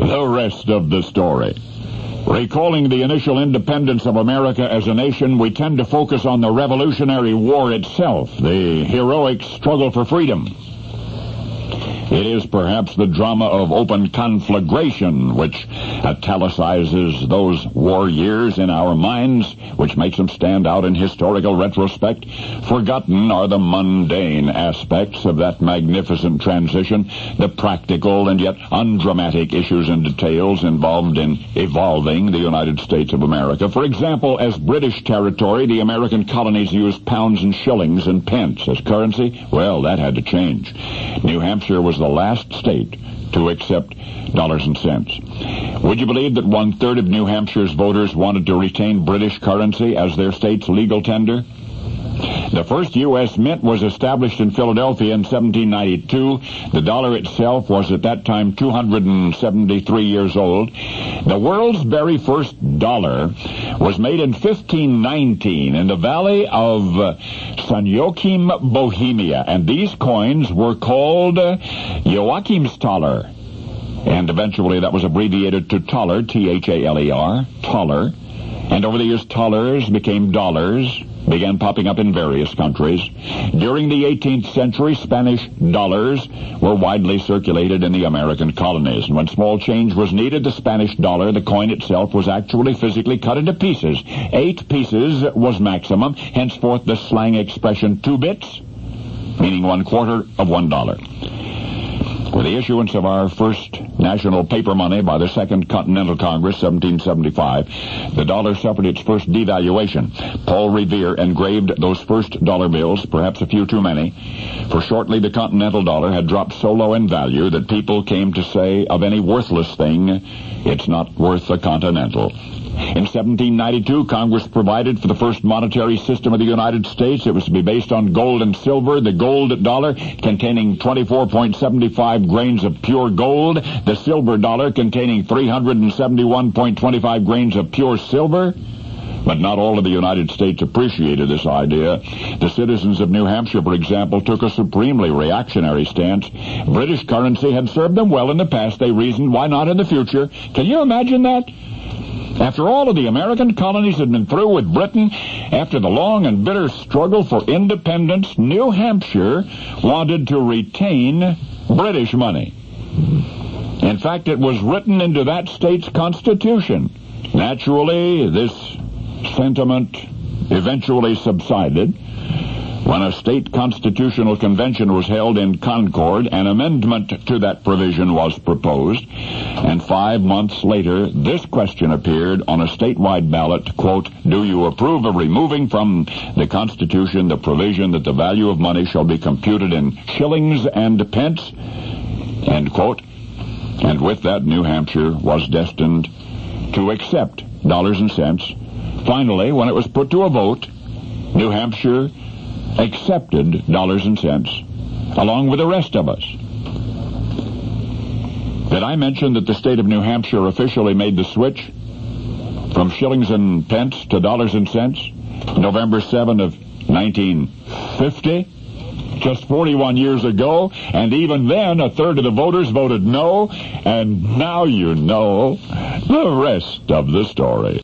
The rest of the story. Recalling the initial independence of America as a nation, we tend to focus on the Revolutionary War itself, the heroic struggle for freedom. It is perhaps the drama of open conflagration which italicizes those war years in our minds, which makes them stand out in historical retrospect. Forgotten are the mundane aspects of that magnificent transition, the practical and yet undramatic issues and details involved in evolving the United States of America. For example, as British territory, the American colonies used pounds and shillings and pence as currency. Well, that had to change. New Hampshire was the last state to accept dollars and cents. Would you believe that 1/3 of New Hampshire's voters wanted to retain British currency as their state's legal tender? The first U.S. mint was established in Philadelphia in 1792. The dollar itself was at that time 273 years old. The world's very first dollar was made in 1519 in the valley of Sanjoachim, Bohemia, and these coins were called Joachimsthaler. And eventually that was abbreviated to Thaler, T-H-A-L-E-R, Thaler. And over the years, thalers became dollars, began popping up in various countries. During the 18th century, Spanish dollars were widely circulated in the American colonies. And when small change was needed, the Spanish dollar, the coin itself, was actually physically cut into pieces. 8 pieces was maximum, henceforth the slang expression 2 bits, meaning 1/4 of $1. With the issuance of our first national paper money by the Second Continental Congress, 1775, the dollar suffered its first devaluation. Paul Revere engraved those first dollar bills, perhaps a few too many, for shortly the Continental dollar had dropped so low in value that people came to say of any worthless thing, it's not worth a Continental. In 1792, Congress provided for the first monetary system of the United States. It was to be based on gold and silver. The gold dollar containing 24.75 grains of pure gold. The silver dollar containing 371.25 grains of pure silver. But not all of the United States appreciated this idea. The citizens of New Hampshire, for example, took a supremely reactionary stance. British currency had served them well in the past, they reasoned. Why not in the future? Can you imagine that? After all of the American colonies had been through with Britain, after the long and bitter struggle for independence, New Hampshire wanted to retain British money. In fact, it was written into that state's constitution. Naturally, this sentiment eventually subsided. When a state constitutional convention was held in Concord, an amendment to that provision was proposed, and 5 months later, this question appeared on a statewide ballot, quote, "Do you approve of removing from the Constitution the provision that the value of money shall be computed in shillings and pence?" End quote. And with that, New Hampshire was destined to accept dollars and cents. Finally, when it was put to a vote, New Hampshire accepted dollars and cents, along with the rest of us. Did I mention that the state of New Hampshire officially made the switch from shillings and pence to dollars and cents November 7 of 1950? Just 41 years ago, and even then, 1/3 of the voters voted no, and now you know the rest of the story.